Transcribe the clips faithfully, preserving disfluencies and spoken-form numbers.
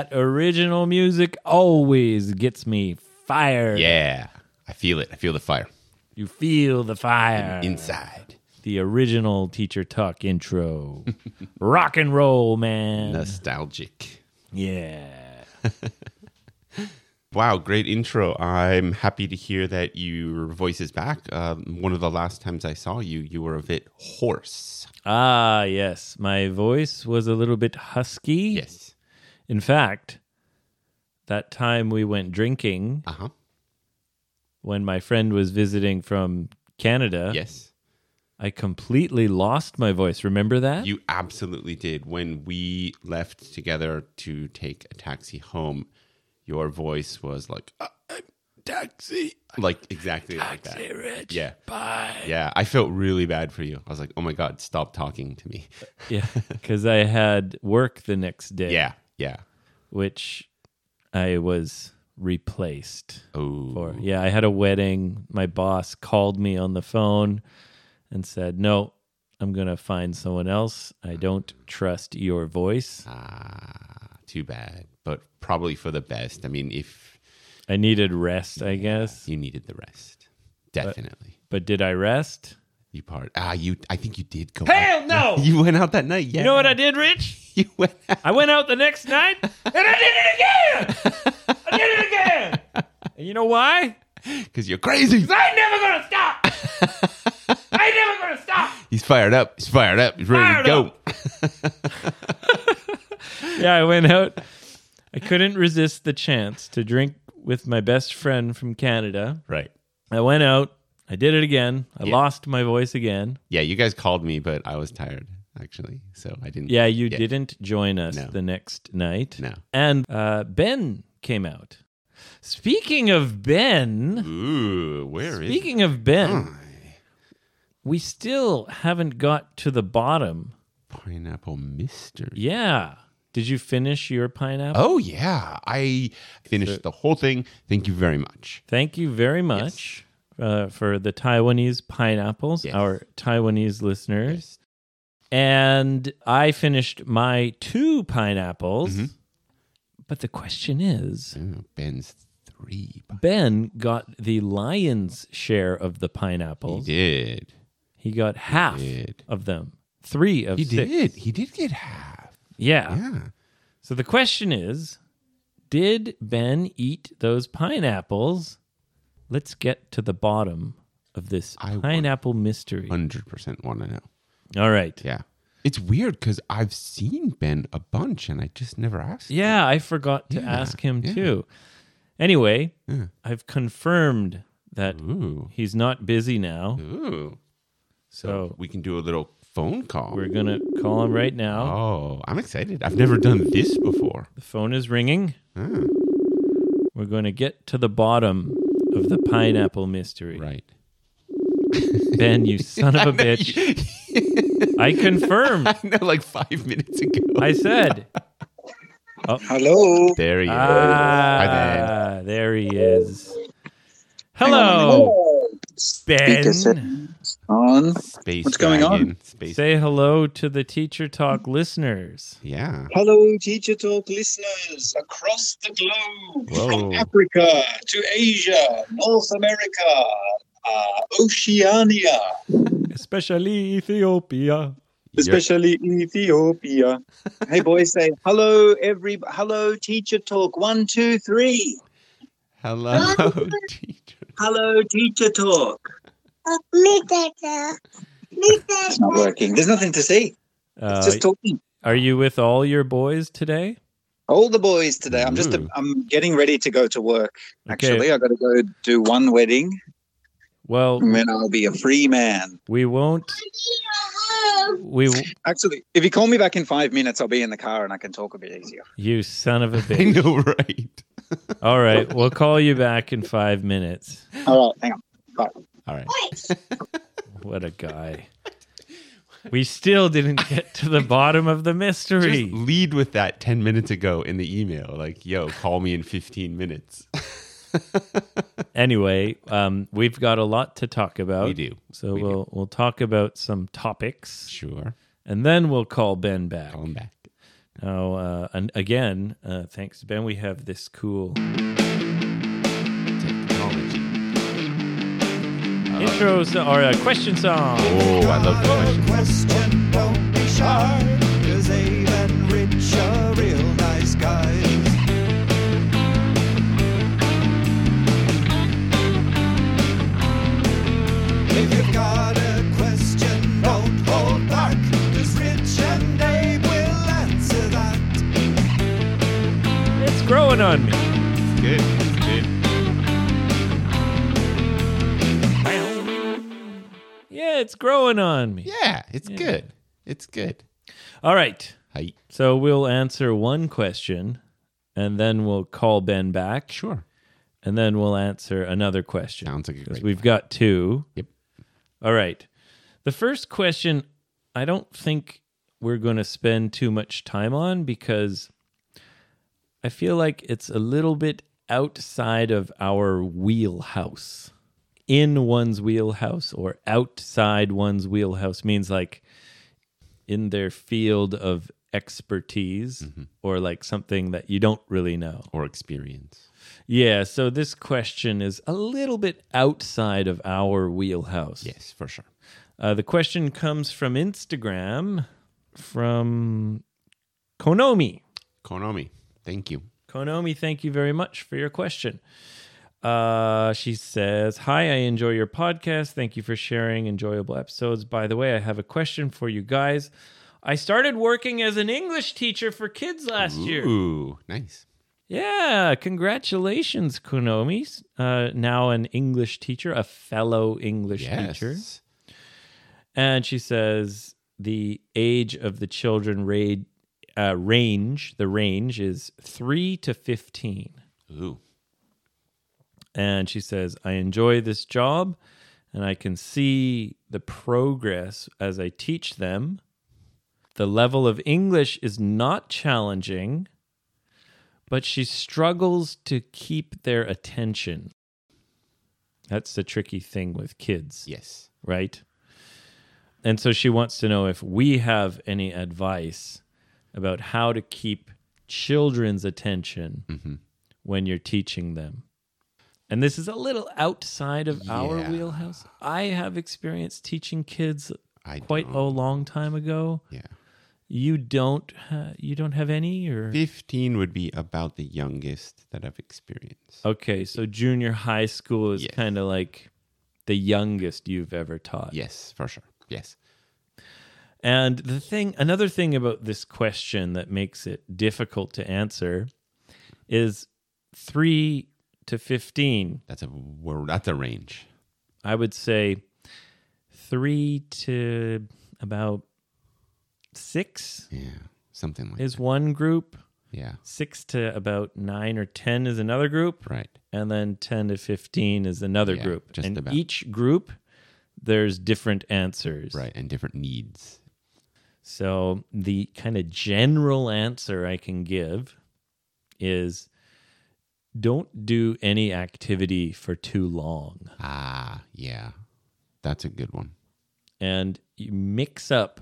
that original music always gets me fired. Yeah. I feel it. I feel the fire. You feel the fire. Inside. The original Teacher Talk intro. Rock and roll, man. Nostalgic. Yeah. Wow, great intro. I'm happy to hear that your voice is back. Um, one of the last times I saw you, you were a bit hoarse. Ah, yes. My voice was a little bit husky. Yes. In fact, that time we went drinking, Uh-huh. when my friend was visiting from Canada, Yes. I completely lost my voice. Remember that? You absolutely did. When we left together to take a taxi home, your voice was like, uh, uh, taxi. Like exactly like that. Taxi, Rich. Yeah. Bye. Yeah, I felt really bad for you. I was like, oh my God, stop talking to me. Yeah, because I had work the next day. Yeah, yeah. Which I was replaced Oh. for. Yeah, I had a wedding. My boss called me on the phone and said, no, I'm going to find someone else. I don't trust your voice. Ah, too bad. But probably for the best. I mean, if I needed rest, I guess. you needed the rest. Definitely. But did I rest? You part. Ah, you. I think you did go Hell out. no! You went out that night, yeah. You know what I did, Rich? You went out. I went out the next night and I did it again. I did it again. And you know why? Because you're crazy. I ain't never gonna stop. I ain't never gonna stop. He's fired up. He's fired up. He's ready Fired to go. Yeah, I went out. I couldn't resist the chance to drink with my best friend from Canada. Right. I went out. I did it again. I Yeah. lost my voice again. Yeah, you guys called me, but I was tired, actually. So I didn't. Yeah, you didn't join us No. the next night. No. And uh, Ben came out. Speaking of Ben, Ooh, where is speaking of Ben, Hi. we still haven't got to the bottom. Pineapple Mystery? Yeah. Did you finish your pineapple? Oh, yeah. I finished the whole thing. Thank you very much. Thank you very much uh, for the Taiwanese pineapples, Yes. our Taiwanese listeners. And I finished my two pineapples. Mm-hmm. But the question is, Ooh, Ben's three. Ben got the lion's share of the He pineapples. did. He got half did. of them. Three of He six. did. He did get half. Yeah. Yeah. So the question is, did Ben eat those pineapples? Let's get to the bottom of this I pineapple mystery. one hundred percent want to know. All right. Yeah. It's weird because I've seen Ben a bunch and I just never asked. him. Yeah, I forgot to Yeah, ask him yeah. too. Anyway, Yeah. I've confirmed that Ooh. he's not busy now. Ooh. So We can do a little phone call. we're going to call him right now. Oh, I'm excited. I've never done this before. The phone is ringing. Ah, We're going to get to the bottom of the pineapple mystery. right. Ben, you son of a bitch. I confirmed. I know, like five minutes ago. I said. Hello. There he is. Hi, Ben. Ah, there he is. Hello, Speaker Ben. settings on. Space What's going on? Dragon. Space. Say hello to the Teacher Talk listeners. Yeah. Hello, Teacher Talk listeners across the globe, Whoa. from Africa to Asia, North America, uh, Oceania, Especially Ethiopia. especially Ethiopia. Hey, boys, say hello, every hello, Teacher Talk. One, two, three. Hello, teacher. Hello, Teacher Talk. It's not working. There's nothing to see. Uh, It's just talking. are you with all your boys today? All the boys today. I'm just. Ooh. I'm getting ready to go to work. Okay. Actually, I got to go do one wedding, Well, and then I'll be a free man. we won't. We, w- Actually, if you call me back in five minutes, I'll be in the car and I can talk a bit easier. you son of a I bitch. know, right? All right, we'll call you back in five minutes. All right, hang on. Bye. All right. What a guy. We still didn't get to the bottom of the mystery. Just lead with that ten minutes ago in the email. Like, yo, call me in fifteen minutes. Anyway, um, we've got a lot to talk about. We do. So We do. we'll we'll talk about some topics, Sure. and then we'll call Ben back. Call him back. Now, uh, and again, uh, thanks to Ben, we have this cool Technology. intro so- or a question song. Oh, I love the question. Question, don't be shy, 'cause Abe and Rich are real nice guys. If you've got a question, don't hold back, 'cause Rich and Abe will answer that. It's growing on me. It's good. It's good. Yeah, it's growing on me. Yeah, it's good. It's good. All right. Hi. So we'll answer one question, and then we'll call Ben back, Sure. and then we'll answer another question. Sounds like a 'Cause great we've got two. Yep. All right. The first question, I don't think we're going to spend too much time on because I feel like it's a little bit outside of our wheelhouse. In one's wheelhouse or outside one's wheelhouse means like in their field of expertise or like something that you don't really know. Or experience. Yeah, so this question is a little bit outside of our wheelhouse. Yes, for sure. Uh, the question comes from Instagram from Konomi. Konomi, thank you. Konomi, thank you very much for your question. Uh, she says, "Hi, I enjoy your podcast. Thank you for sharing enjoyable episodes. By the way, I have a question for you guys. I started working as an English teacher for kids last year." Ooh, nice. Yeah, congratulations, Konomi. Uh, now an English teacher, a fellow English teacher. Yes. And she says the age of the children ra- uh, range, the range is three to fifteen. Ooh. And she says, I enjoy this job and I can see the progress as I teach them. The level of English is not challenging, but she struggles to keep their attention. That's the tricky thing with kids, Yes. right? And so she wants to know if we have any advice about how to keep children's attention Mm-hmm. when you're teaching them. And this is a little outside of our Yeah. wheelhouse. I have experience teaching kids I quite don't. a long time ago. Yeah. You don't ha- you don't have any or fifteen would be about the youngest that I've experienced. Okay, so junior high school is Yes. kind of like the youngest you've ever taught. Yes, for sure. Yes. And the thing, another thing about this question that makes it difficult to answer is three to fifteen. That's a word. That's a range. I would say three to about six Yeah. Something like is one group. that. Yeah. Six to about nine or ten is another group. Right. And then ten to fifteen is another Yeah, group. just and about. each group, there's different answers. Right. And different needs. So the kind of general answer I can give is don't do any activity for too long. Ah, yeah. That's a good one. And you mix up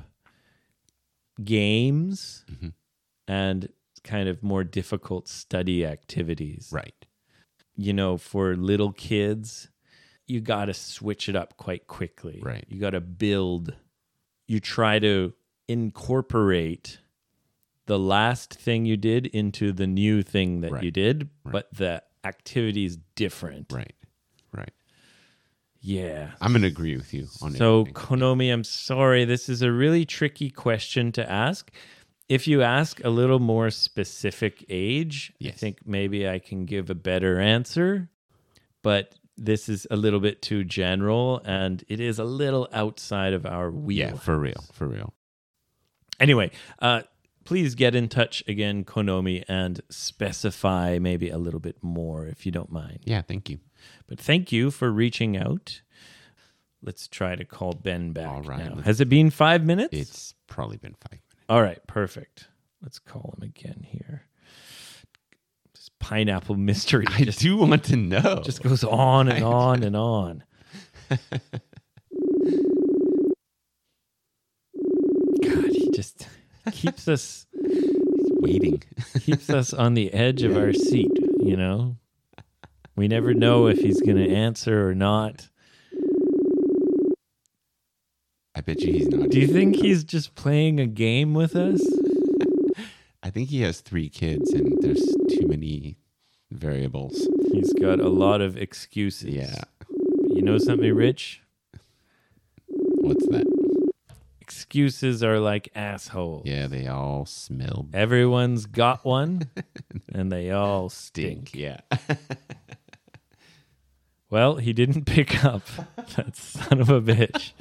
games Mm-hmm. and kind of more difficult study activities. Right. You know, for little kids, you got to switch it up quite quickly. Right. You got to build. You try to incorporate the last thing you did into the new thing that Right. you did, Right. but the activity is different. Right. Right. Yeah. I'm going to agree with you on So, everything. Konomi, I'm sorry. This is a really tricky question to ask. If you ask a little more specific age, I Yes. think maybe I can give a better answer. But this is a little bit too general, and it is a little outside of our wheel. Yeah, for real. For real. Anyway, uh, please get in touch again, Konomi, and specify maybe a little bit more if you don't mind. Yeah, thank you. But thank you for reaching out. Let's try to call Ben back All right, now. let's- Has it been five minutes? It's probably been five minutes. All right, perfect. Let's call him again here. This pineapple mystery I just, do want to know. just goes on and on and on. God, he just keeps us waiting. Keeps us on the edge of our seat, you know? We never know if he's going to answer or not. I bet you he's not. Do you think he's just playing a game with us? I think he has three kids and there's too many variables. He's got a lot of excuses. Yeah. You know something, Rich? What's that? Excuses are like assholes. Yeah, they all smell Everyone's got one, and they all stink. stink. Yeah. Well, he didn't pick up. That son of a bitch.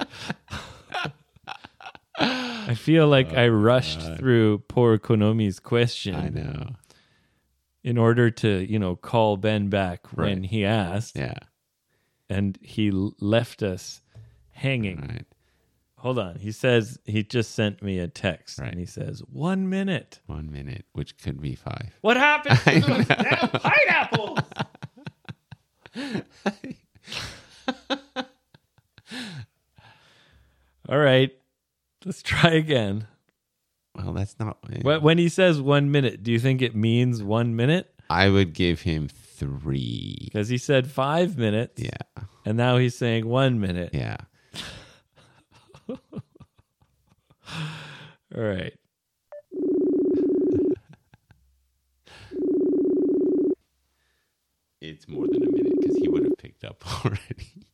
I feel like I rushed through poor Konomi's question. I know. In order to, you know, call Ben back when Right. he asked, Yeah. and he l- left us hanging. Right. Hold on. He says he just sent me a text, Right. and he says one minute. One minute, which could be five. What happened to those damn pineapples? All right, let's try again. Well, that's not. Wh- When he says one minute, do you think it means one minute? I would give him three. Because he said five minutes, Yeah. and now he's saying one minute. Yeah. All right. It's more than a minute because he would have picked up already.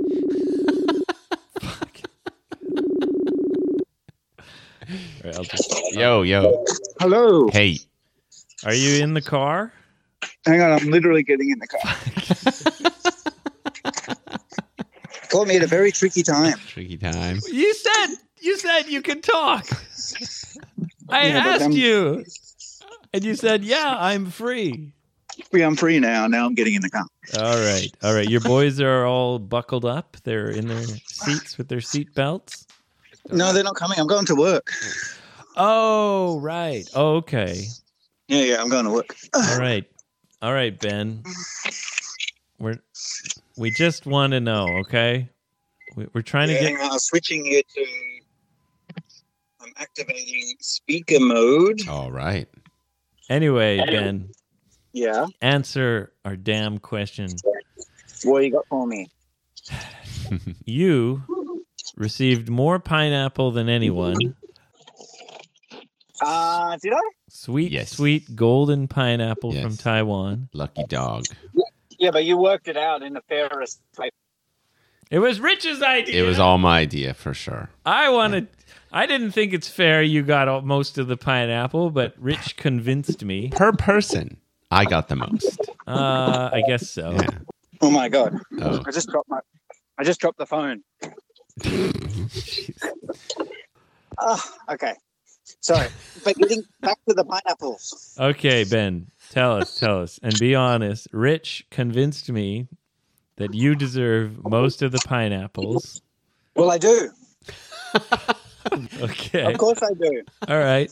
All right, I'll just... Yo, yo. Hello. Hey. Are you in the car? Hang on, I'm literally getting in the car. Caught me at a very tricky time. Tricky time. You said you said you could talk. I Yeah, but asked I'm- you, and you said, "Yeah, I'm free." Yeah, I'm free now. Now I'm getting in the car. All right, all right. Your boys are all buckled up. They're in their seats with their seat belts. No, they're not coming. I'm going to work. Oh, right. Oh, okay. Yeah, yeah, I'm going to work. All right, all right, Ben. We're we just want to know, okay? We- We're trying to Yeah, get. hang on, I'm switching here to. I'm activating speaker mode. All right. Anyway, Ben, Yeah. answer our damn question. What you got for me? You received more pineapple than anyone. Uh, did I? Sweet, Yes. sweet golden pineapple Yes. from Taiwan. Lucky dog. Yeah, but you worked it out in the fairest way. It was Rich's idea. It was all my idea for sure. I wanted. I didn't think it's fair you got all, most of the pineapple, but Rich convinced me. Per person, I got the most. Uh, I guess so. Yeah. Oh my god! Oh. I just dropped my. I just dropped the phone. Oh, okay. Sorry, but getting back to the pineapples. Okay, Ben, tell us, tell us, and be honest. Rich convinced me that you deserve most of the pineapples. Well, I do. Okay. Of course, I do. All right.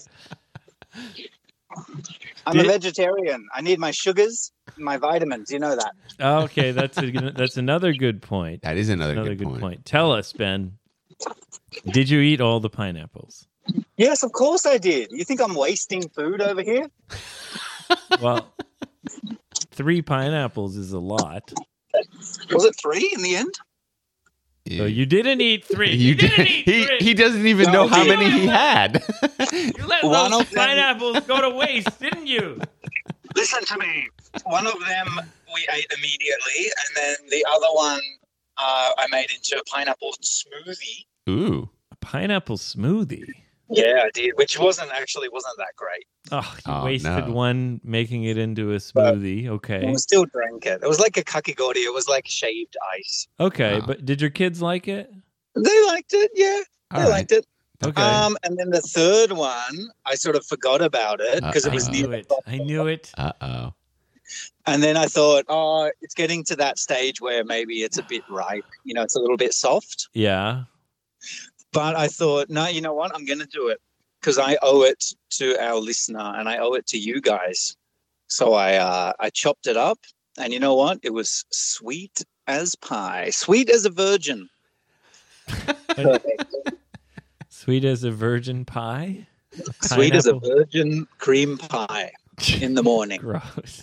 I'm Did- a vegetarian. I need my sugars, my vitamins. You know that. Okay, that's a, that's another good point. That is another, Another good, good point. point. Tell us, Ben. Did you eat all the pineapples? Yes, of course I did. You think I'm wasting food over here? Well, three pineapples is a lot. Was it three in the end? So you didn't eat three. You, You didn't did- eat he, three. he doesn't even No, know how he- many he had. You let One those of them- pineapples go to waste, didn't you? Listen to me. One of them we ate immediately, and then the other one uh, I made into a pineapple smoothie. Ooh. A pineapple smoothie. Yeah, I did, which wasn't actually wasn't that great. Oh, you Oh, wasted no. one making it into a smoothie. Okay. I still drank it. It was like a kakigori. It was like shaved ice. Okay, Wow. but did your kids like it? They liked it. Yeah, All they right. liked it. Okay. Um, and then the third one, I sort of forgot about it because it I was Uh-oh. near knew the it. top. I knew it. Uh-oh. And then I thought, oh, it's getting to that stage where maybe it's a bit ripe. You know, it's a little bit soft. Yeah. But I thought, no, you know what? I'm going to do it because I owe it to our listener and I owe it to you guys. So I uh, I chopped it up, and you know what? It was sweet as pie, sweet as a virgin. Sweet as a virgin pie. Sweet as a Pineapple. virgin cream pie in the morning. Gross.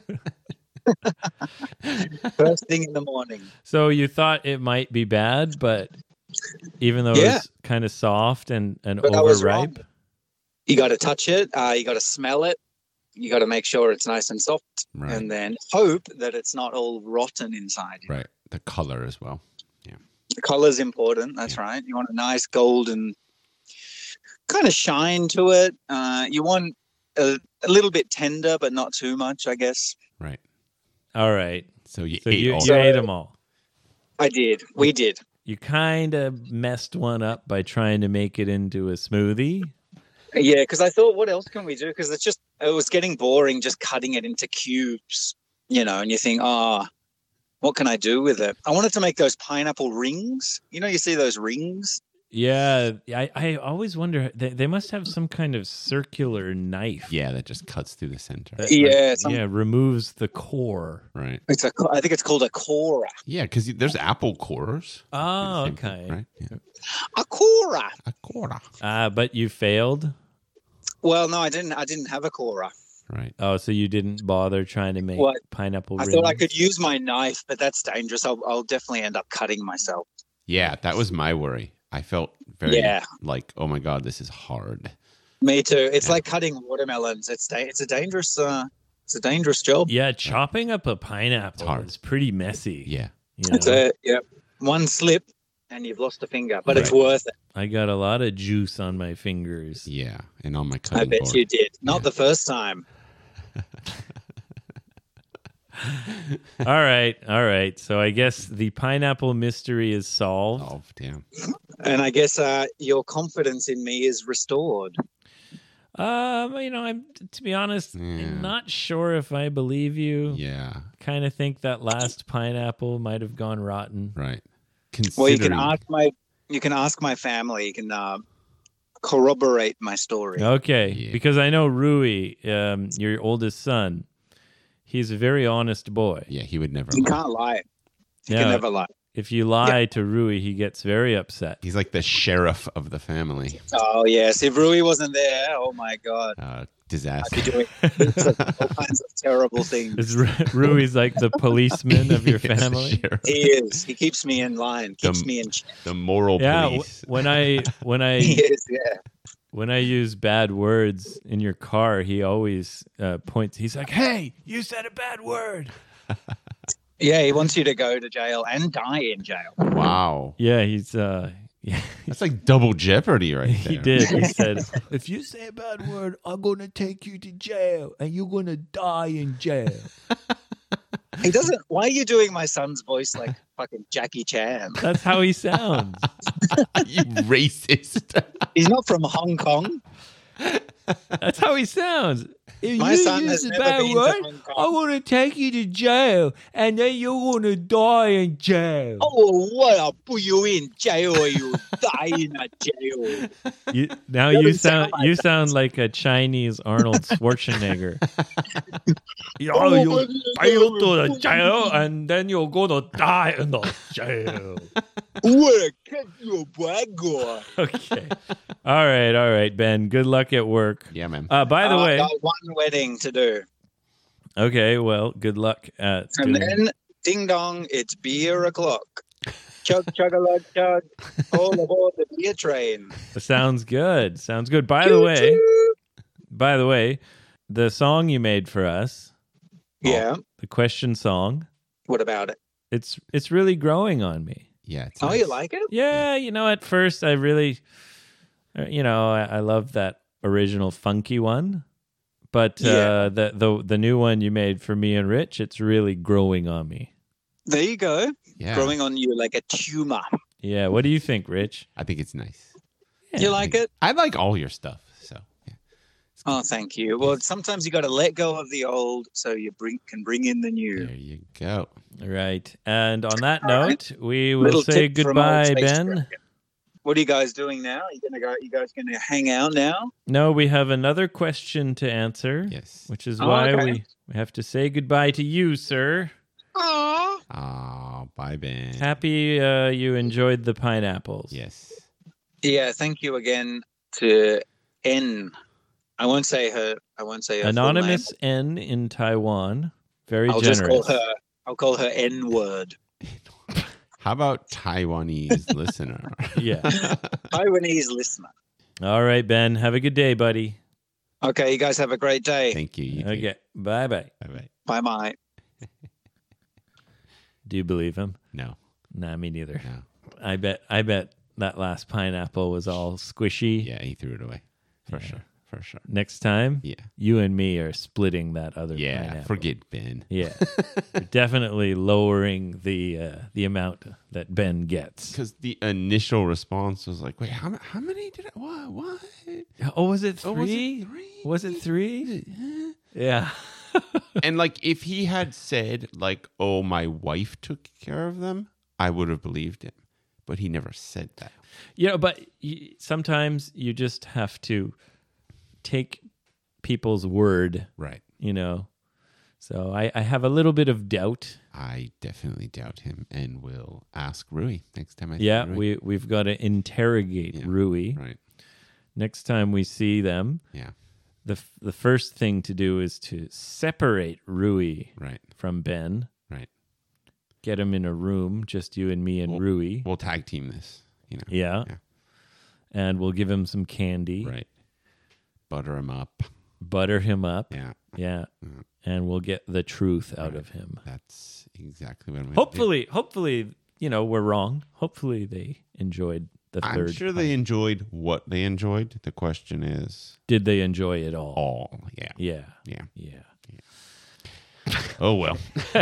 First thing in the morning. So you thought it might be bad, but even though Yeah. it's kind of soft and, and But I was overripe. wrong. You got to touch it. Uh, you got to smell it. You got to make sure it's nice and soft, Right. and then hope that it's not all rotten inside. Right. The color as well. The color's important. That's Yeah. right. You want a nice golden kind of shine to it. Uh, you want a, a little bit tender, but not too much, I guess. Right. All right. So you So ate you, all you So- ate them all. I did. We did. You kind of messed one up by trying to make it into a smoothie. Yeah, because I thought, what else can we do? Because it's just, it was getting boring just cutting it into cubes, you know, and you think, ah, what can I do with it? I wanted to make those pineapple rings. You know, you see those rings? Yeah, I, I always wonder, they, they must have some kind of circular knife. Yeah, that just cuts through the center. that, Yeah, like, some- yeah, removes the core. Right. It's a, I think it's called a cora. Yeah, because there's apple cores. Oh, Same thing, okay. Right. Yeah. A cora. A cora. Uh, but you failed? Well, no, I didn't. I didn't have a cora. Right. Oh, so you didn't bother trying to make What? pineapple I rings? thought I could use my knife, but that's dangerous. I'll, I'll definitely end up cutting myself. Yeah, that was my worry. I felt very Yeah. like, oh my god, this is hard. Me too. It's Yeah. like cutting watermelons. It's da- it's a dangerous uh, it's a dangerous job. Yeah, chopping up a pineapple hard. is pretty messy. Yeah. You That's know? it. Yep. One slip and you've lost a finger, but it's Right. worth it. I got a lot of juice on my fingers. Yeah. And on my I cutting bet board. you did. Not Yeah. the first time. All right, all right. So I guess the pineapple mystery is solved. Solved, yeah. And I guess uh, your confidence in me is restored. Um, you know, I'm to be honest, Yeah. I'm not sure if I believe you. Yeah. Kind of think that last pineapple might have gone rotten. Right. Well, you can Considering- ask my you can ask my family. You can uh, corroborate my story. Okay, Yeah. because I know Rui, um, your oldest son, he's a very honest boy. Yeah, he would never You lie. can't lie. You Yeah. can never lie. If you lie to Rui, he gets very upset. He's like the sheriff of the family. Oh yes, if Rui wasn't there, oh my god, Uh, I'd disaster. be doing heaps of- all kinds of terrible things. Is Ru- Rui's like the policeman of your He's the family? sheriff. He is. He keeps me in line. Keeps The- me in check. The moral Yeah, w- police. when I when I He is. Yeah. when I use bad words in your car, he always uh, points. He's like, "Hey, you said a bad word." Yeah. He wants you to go to jail and die in jail. Wow. Yeah, he's uh, yeah, That's like double jeopardy right there. he did. He said, "If you say a bad word, I'm gonna take you to jail, and you're gonna die in jail." He doesn't. Why are you doing my son's voice like fucking Jackie Chan? That's how he sounds. You racist. He's not from Hong Kong. That's how he sounds. If My you son use has a never bad been word, to Hong Kong. I'm gonna take you to jail, and then you're gonna die in jail. Oh, what a put you in jail or you die in a jail. You, now Doesn't you sound sound like you sound like a Chinese Arnold Schwarzenegger. Yo, Oh, you but- fail to the jail, and then you're gonna die in the jail. What a cut your black guy. Okay. All right, all right, Ben. Good luck at work. Yeah, man. Uh, by the Oh, I way, got one wedding to do. okay. Well, good luck at. And doing- then, ding dong, it's beer o'clock. Chug, chug a lug, chug. All aboard the beer train. Sounds good. Sounds good. By the way, by the way, the song you made for us, Yeah. the question song, What about it? it's it's really growing on me. Yeah. It's Oh, nice. you like it? Yeah, you know, at first I really, uh, you know, I, I love that original funky one, but uh, Yeah. the the the new one you made for me and Rich, it's really growing on me. There you go. Yeah. Growing on you like a tumor. Yeah, what do you think, Rich? I think it's nice. You like it? I like all your stuff. So yeah. Oh, thank you. Well, sometimes you got to let go of the old so you bring can bring in the new. There you go. Right, and on that All right. note, we will Little say tip from old goodbye, Space Ben. Dragon. What are you guys doing now? You gonna go? You guys gonna hang out now? No, we have another question to answer, Yes. which is Oh, why okay. we, we have to say goodbye to you, sir. Aww. Oh, bye, Ben. Happy uh, you enjoyed the pineapples. Yes. Yeah. Thank you again to N. I won't say her. I won't say her full Anonymous name. N in Taiwan. Very I'll generous. just call her. I'll call her N word. How about Taiwanese listener? Yeah. Taiwanese listener. All right, Ben. Have a good day, buddy. Okay, you guys have a great day. Thank you. you Okay. Bye bye. Bye-bye. Bye bye. Do you believe him? No, Nah, me neither. no. I bet. I bet that last pineapple was all squishy. Yeah, he threw it away. For Yeah. sure. For sure. Next time, Yeah. you and me are splitting that other Yeah. pineapple. Forget Ben. Yeah. We're definitely lowering the uh, the amount that Ben gets. Because the initial response was like, wait, how, ma- how many did I? What? What? Oh, was it Oh, was it three? three? Was it three? Yeah. And like, if he had said, like, oh, my wife took care of them, I would have believed him. But he never said that. You know, but y- sometimes you just have to take people's word, Right. you know. So I, I have a little bit of doubt. I definitely doubt him and will ask Rui next time I see Yeah, Rui. we, we've got to interrogate Yeah. Rui. Right. Next time we see them, Yeah. the, f- the first thing to do is to separate Rui Right. from Ben. Right. Get him in a room, just you and me and Well, Rui. We'll tag team this. You know. Yeah. Yeah. And we'll give him some candy, Right. Butter him up. butter him up. Yeah. Yeah. Mhm. And we'll get the truth out Right. of him. That's exactly what I'm gonna Hopefully, hopefully, you know, we're wrong. Hopefully they enjoyed the do. I'm third. sure they enjoyed what they enjoyed. The question is Did they enjoy it all? all. Yeah. Yeah. Yeah. Yeah. Oh, well.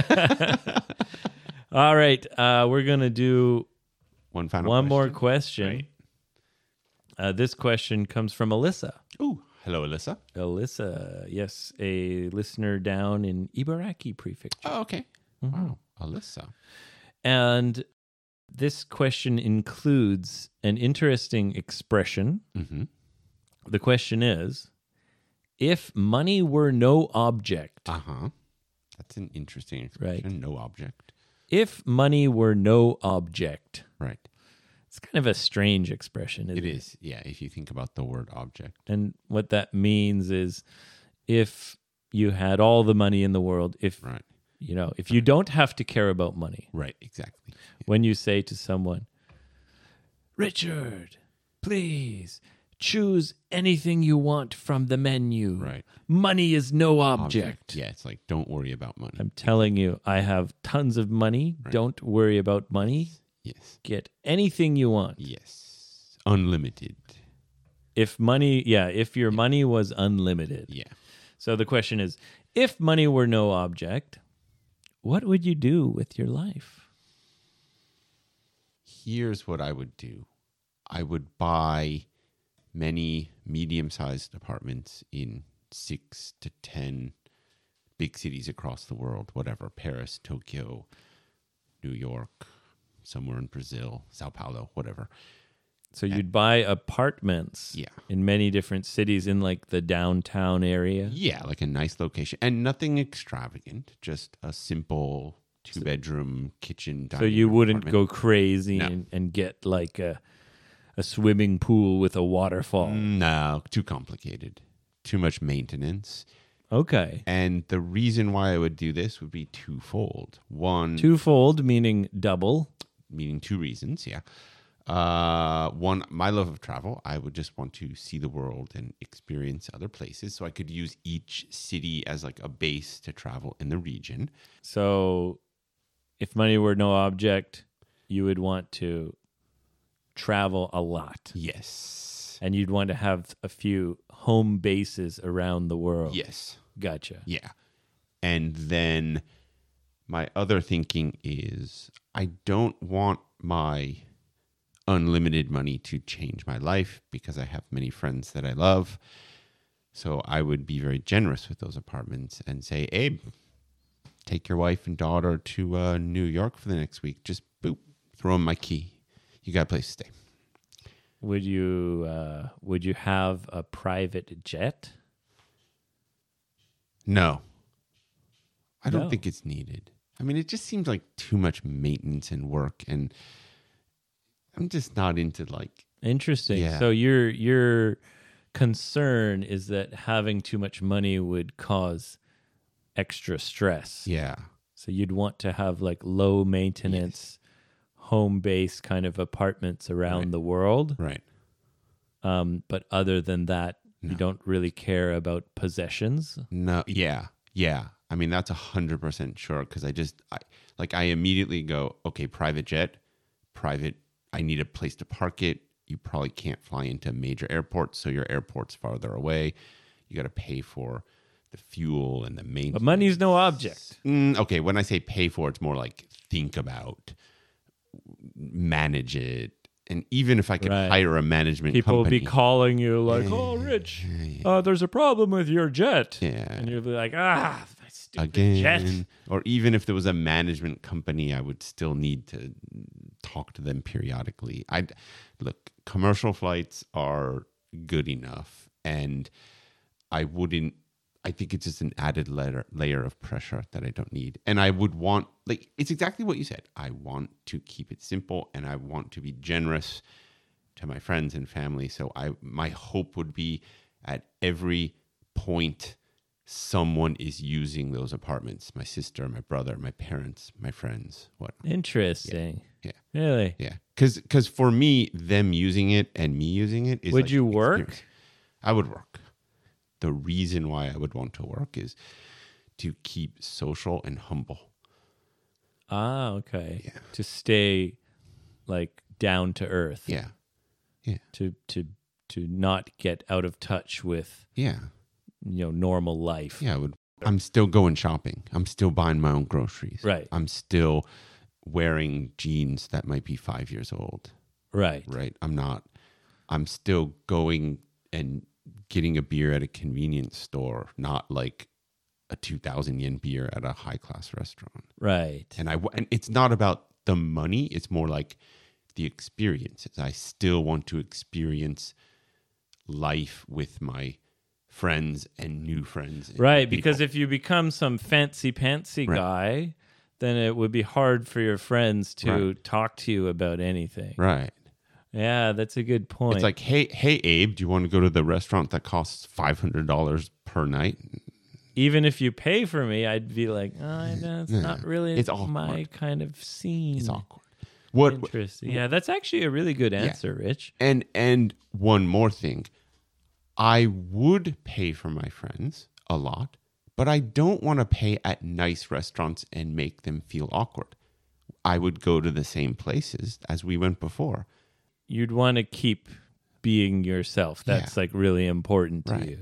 All right. Uh, we're going to do One final one more question. question. Right. Uh, this question comes from Alyssa. Ooh. Hello, Alyssa. Alyssa, yes, a listener down in Ibaraki Prefecture. Oh, okay. Mm-hmm. Wow. Alyssa. And this question includes an interesting expression. Mm-hmm. The question is, if money were no object, Uh-huh. That's an interesting Right. expression. No object. if money were no object, Right. it's kind of a strange expression, isn't It it? is. Yeah. If you think about the word object. And what that means is if you had all the money in the world, if, Right. you know, if you don't have to care about money, Right. Exactly. when you say to someone, Richard, please choose anything you want from the menu. Right. Money is no object. Yeah. It's like, don't worry about money. I'm telling you, I have tons of money. Right. Don't worry about money. Yes. Get anything you want. Yes. Unlimited. If money, yeah, if your money was unlimited. Yeah. So the question is, if money were no object, what would you do with your life? Here's what I would do. I would buy many medium-sized apartments in six to ten big cities across the world, whatever, Paris, Tokyo, New York, somewhere in Brazil, Sao Paulo, whatever. So you'd buy apartments Yeah. in many different cities in like the downtown area. Yeah, like a nice location and nothing extravagant, just a simple two-bedroom kitchen. So dining you room wouldn't apartment. go crazy No. and, and get like a a swimming pool with a waterfall. No, too complicated. Too much maintenance. Okay. And the reason why I would do this would be twofold. One, Twofold, meaning double. meaning two reasons, yeah. Uh, one, my love of travel. I would just want to see the world and experience other places. So I could use each city as like a base to travel in the region. So if money were no object, you would want to travel a lot. Yes. And you'd want to have a few home bases around the world. Yes. Gotcha. Yeah. And then my other thinking is I don't want my unlimited money to change my life because I have many friends that I love. So I would be very generous with those apartments and say, Abe, take your wife and daughter to uh, New York for the next week. Just boop, throw them my key. You got a place to stay. Would you uh, would you have a private jet? No. I don't No. think it's needed. I mean, it just seems like too much maintenance and work, and I'm just not into like Interesting. Yeah. So you're you're concern is that having too much money would cause extra stress. Yeah. So you'd want to have like low maintenance, home based kind of apartments around Right. the world. Right. Um, but other than that, No. you don't really care about possessions. No, yeah, yeah. I mean, that's a hundred percent sure. Because I just, I like, I immediately go, okay, private jet, private. I need a place to park it. You probably can't fly into major airports, so your airport's farther away. You got to pay for the fuel and the maintenance. But money's no object. Mm, okay, when I say pay for, it's more like think about, manage it, and even if I could Right. hire a management People will company, be calling you like, "Oh, Rich, uh, there's a problem with your jet," Yeah. and you'll be like, "Ah, my stupid again, jet." or even if there was a management company, I would still need to talk to them periodically. I look, commercial flights are good enough, and I wouldn't. I think it's just an added layer layer of pressure that I don't need, and I would want like it's exactly what you said. I want to keep it simple, and I want to be generous to my friends and family. So I, my hope would be at every point someone is using those apartments. My sister, my brother, my parents, my friends. What? Interesting. Yeah. Really? Yeah. Because because for me, them using it and me using it is. Would like you an work? experience. I would work. The reason why I would want to work is to keep social and humble. Ah, okay. Yeah. To stay like down to earth. Yeah. To to to not get out of touch with, Yeah. you know, normal life. Yeah. I would. I'm still going shopping. I'm still buying my own groceries. Right. I'm still wearing jeans that might be five years old. Right. Right. I'm not. I'm still going and getting a beer at a convenience store, not like a two thousand yen beer at a high class restaurant. Right. And I and it's not about the money. It's more like the experiences. I still want to experience life with my friends and new friends. and Right, people. because if you become some fancy pantsy Right. guy, then it would be hard for your friends to Right. talk to you about anything. right. Yeah, that's a good point. It's like, hey, hey, Abe, do you want to go to the restaurant that costs five hundred dollars per night? even if you pay for me, I'd be like, oh, that's No, not really it's awkward. my kind of scene. It's awkward. What? Interesting. Yeah, that's actually a really good answer, Rich. And and one more thing, I would pay for my friends a lot, but I don't want to pay at nice restaurants and make them feel awkward. I would go to the same places as we went before. You'd want to keep being yourself. That's Yeah. like really important to Right. you.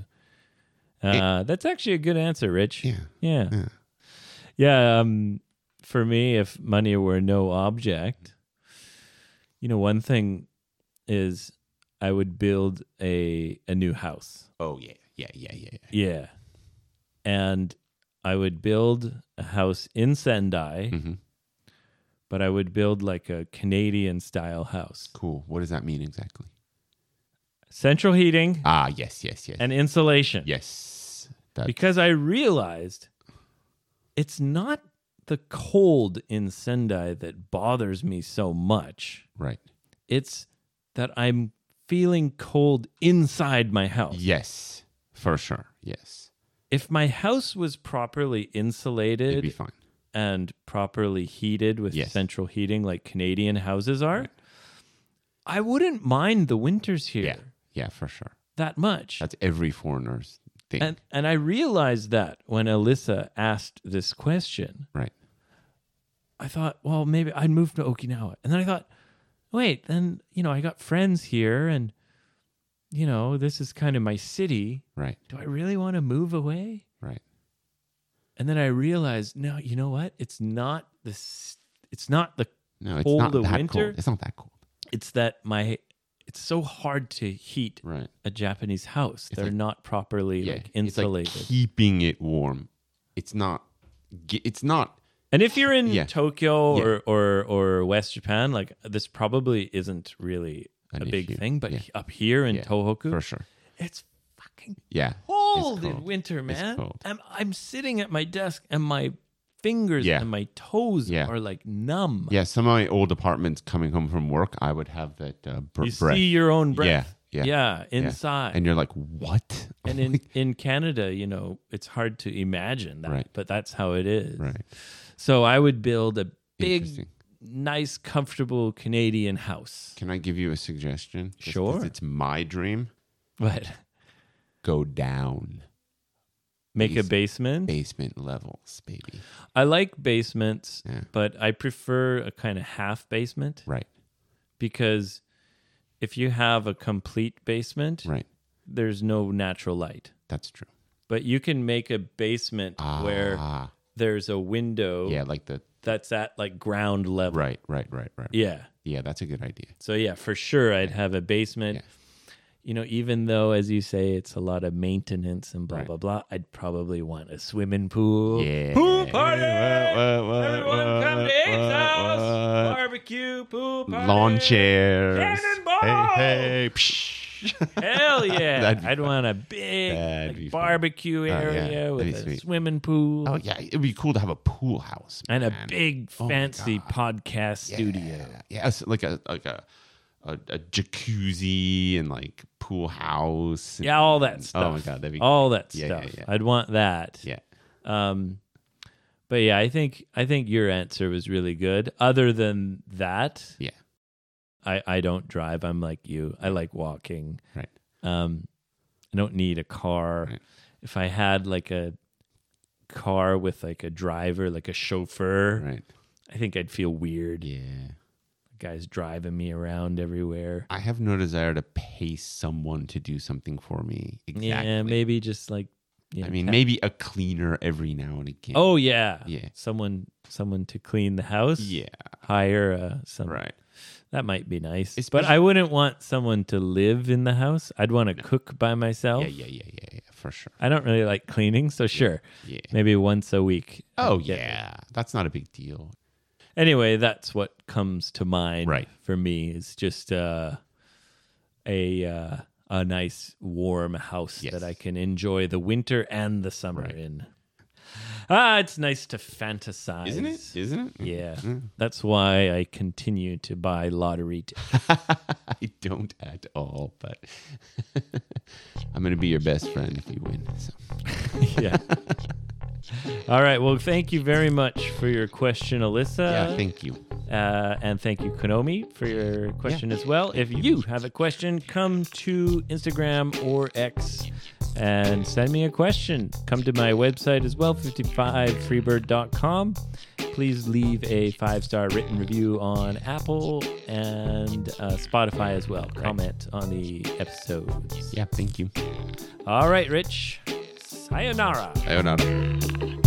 Uh, that's actually a good answer, Rich. Yeah. Yeah. Yeah. Yeah. Um, for me, if money were no object, you know, one thing is I would build a a new house. Oh yeah, yeah, yeah, yeah. yeah. Yeah. And I would build a house in Sendai, Mm-hmm. but I would build like a Canadian style house. Cool. What does that mean exactly? Central heating Ah, yes, yes, yes, and insulation. yes. That, Because I realized it's not the cold in Sendai that bothers me so much. right. It's that I'm feeling cold inside my house. Yes, for sure. Yes, If my house was properly it'd be insulated fine. and properly heated with Yes. central heating like Canadian houses are, Right. I wouldn't mind the winters here Yeah, yeah, for sure. that much. That's every foreigner's thing. And and I realized that when Alyssa asked this question, right. I thought, well, maybe I'd move to Okinawa. And then I thought, wait, then, you know, I got friends here and, you know, this is kind of my city. Right. Do I really want to move away? Right. And then I realized, no, you know what? It's not this. It's not the. No, it's Cold not of that winter? cold. It's not that cold. It's that my. It's so hard to heat Right. a Japanese house. It's They're like- not properly Yeah. like It's insulated. like keeping it warm. It's not. ge- It's not. And if you're in Yeah. Tokyo Yeah. or, or or West Japan, like this probably isn't really An a big issue. thing. But Yeah. up here in Yeah, Tohoku, for sure. it's fucking Yeah. cold in cold. winter, man. cold. I'm I'm sitting at my desk and my fingers Yeah. and my toes Yeah. are like numb. Yeah. Some of my old apartments coming home from work, I would have that uh, br- You breath. see your own breath. Yeah. Yeah, inside. And you're like, what? And in, in Canada, you know, it's hard to imagine that, Right. but that's how it is. Right. So I would build a big, Interesting. nice, comfortable Canadian house. Can I give you a suggestion? Just 'cause Sure. It's my dream. But Go down make a Base- basement. basement levels, baby. I like basements, Yeah. but I prefer a kind of half basement Right. because if you have a complete basement, Right. there's no natural light. That's true. But you can make a basement where Ah. there's a window Yeah, like the that's at like ground level. right, right, right, right. Yeah. Yeah, that's a good idea. So yeah, for sure I'd have a basement. Yeah. You know, even though as you say it's a lot of maintenance and blah Right. blah blah, I'd probably want a swimming pool. Yeah. Pool party! What, what, what, Everyone come to what, Abe's what, house. what? Barbecue, pool party. Lawn chairs. Cannonball! Hey, hey. Psh. Hell yeah. That'd be I'd fun. want a big That'd like, be fun. barbecue yeah, area that'd with be a sweet. swimming pool Oh yeah, it'd be cool to have a pool house and a man. big Oh my fancy God. podcast Yeah. studio. Yeah, it's like a like a a, a jacuzzi and like pool house. and- Yeah, all that stuff. Oh my god, that'd be all that Yeah, stuff. yeah, yeah. I'd want that. yeah. Um, but yeah, I think I think your answer was really good. Other than that, Yeah. I I don't drive. I'm like you. I like walking. Right. Um, I don't need a car. Right. If I had like a car with like a driver, like a chauffeur, Right. I think I'd feel weird. Yeah. Guys driving me around everywhere. I have no desire to pay someone to do something for me. Exactly. Yeah, maybe just like. You I know, mean, ta- maybe a cleaner every now and again. Oh yeah, Yeah. Someone, someone to clean the house. yeah. Hire uh, some. Right. That might be nice. But Especially- I wouldn't want someone to live in the house. I'd want to cook by myself. Yeah, yeah, yeah, yeah, yeah, for sure. I don't really like cleaning, so sure. Yeah. Maybe once a week. Oh I'd get- yeah, that's not a big deal. Anyway, that's what comes to mind Right. for me. Is just uh, a uh, a nice warm house Yes. that I can enjoy the winter and the summer Right. in. Ah, it's nice to fantasize. Isn't it? Isn't it? Yeah. Mm. That's why I continue to buy lottery tickets. I don't at all, but I'm gonna be your best friend if you win. So. Yeah. All right. Well, thank you very much for your question, Alyssa. Yeah, thank you. Uh, and thank you, Konomi, for your question as well. If you have a question, come to Instagram or X and send me a question. Come to my website as well, fifty-five freebird dot com. Please leave a five-star written review on Apple and uh, Spotify as well. Comment on the episodes. Yeah, thank you. All right, Rich. Sayonara. Sayonara.